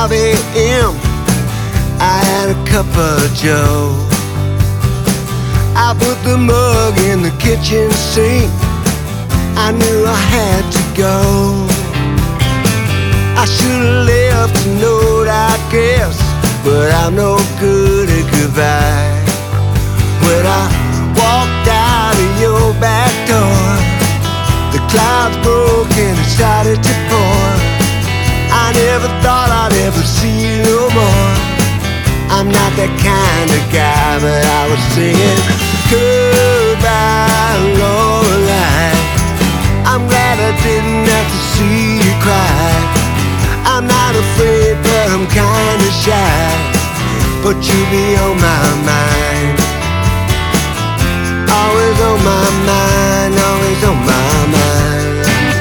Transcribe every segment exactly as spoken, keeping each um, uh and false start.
twelve a m I had a cup of joe. I put the mug in the kitchen sink. I knew I had to go. I should've left a note, I guess, but I'm no good at goodbye. When I walked out of your back door, the clouds broke and it started to pour. I never thought I'd ever see you no more. I'm not that kind of guy, but I was singing goodbye, Lorelei. I'm glad I didn't have to see you cry. I'm not afraid, but I'm kinda shy. But you'll be on my mind. Always on my mind, always on my mind.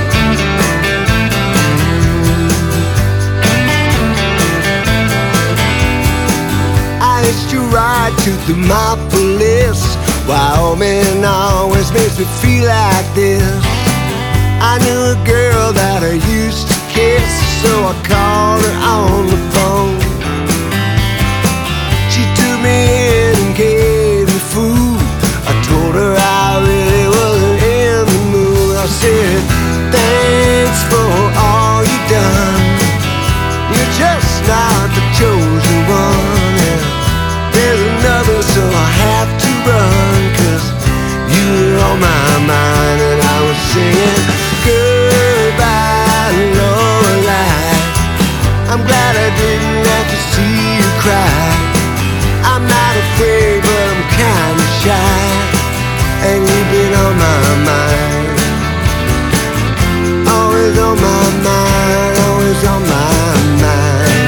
I hitched a ride to the Demopolis. Wyoming always makes me feel like this. I knew a girl that I used to kiss, so I called her on the phone. She took me in and gave me food. I told her I really wasn't in the mood. I said, thanks for all you done. You're just not the chosen one. And there's another, so I have to run, 'cause you were on my mind. And I was singing goodbye, Lorelei. I'm glad I didn't have to see you cry. I'm not afraid, but I'm kinda shy. And you've been on my mind. Always on my mind, always on my mind.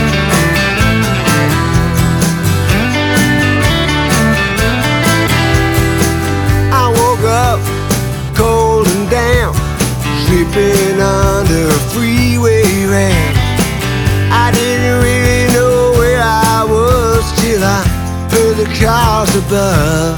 I woke up cold and damp, sleeping under a freeway ramp. I didn't really know where I was till I heard the cars above.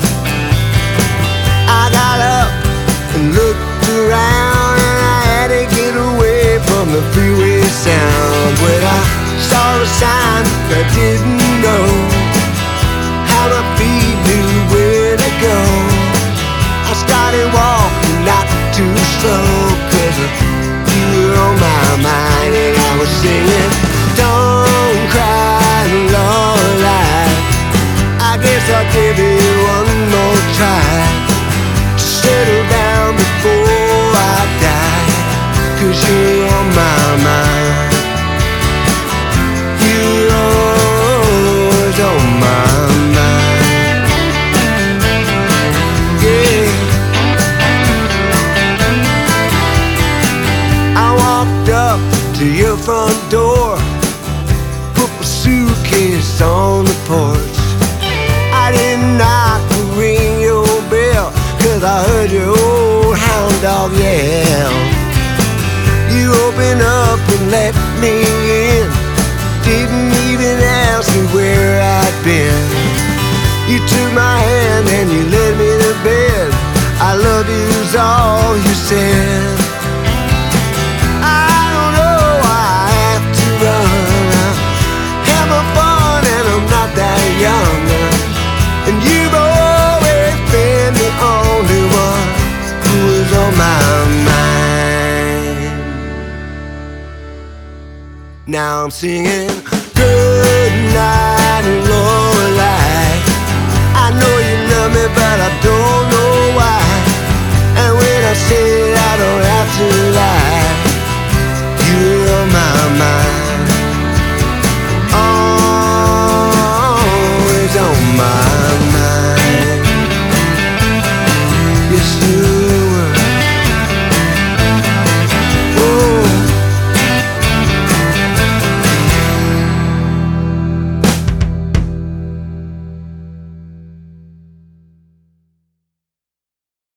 I got up and looked around, and I had to get away from the freeway sound. When I saw a sign that I didn't know, how my feet knew where to go. I started walking not too slow, 'cause you were on my mind. And I was singing, don't cry, Lorelei. I guess I'll give it one more try to settle down before I die, 'cause you're on my mind. You're always on my mind. Yeah. I walked up to your front door, put my suitcase on the porch. I didn't knock or ring your bell, 'cause I heard your old hound dog yell. You opened up and let me in, didn't even ask me where I'd been. You took my hand and you led me to bed. I love you's all you said. I don't know why I have to run. I have my fun and I'm not that young. And you've always been the only one who is on my mind. Now I'm singing